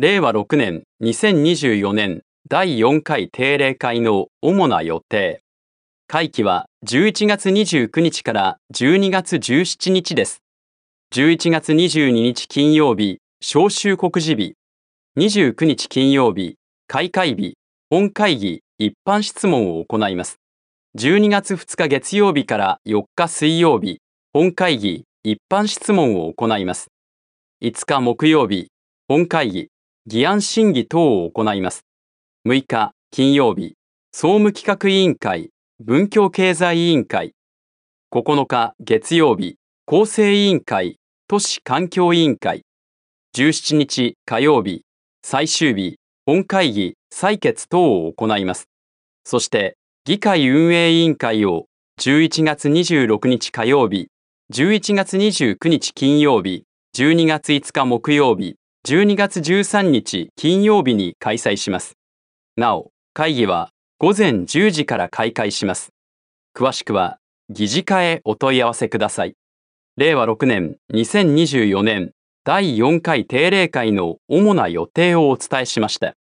令和6年2024年第4回定例会の主な予定。会期は11月29日から12月17日です。11月22日金曜日、召集告示日。29日金曜日、開会日、本会議、一般質問を行います。12月2日月曜日から4日水曜日、本会議、一般質問を行います。5日木曜日、本会議、議案審議等を行います。6日金曜日、総務企画委員会、文教経済委員会。9日月曜日、構成委員会、都市環境委員会。17日火曜日、最終日、本会議、採決等を行います。そして、議会運営委員会を11月26日火曜日、11月29日金曜日、12月5日木曜日、12月13日金曜日に開催します。なお、会議は午前10時から開会します。詳しくは、議事課へお問い合わせください。令和6年2024年第4回定例会の主な予定をお伝えしました。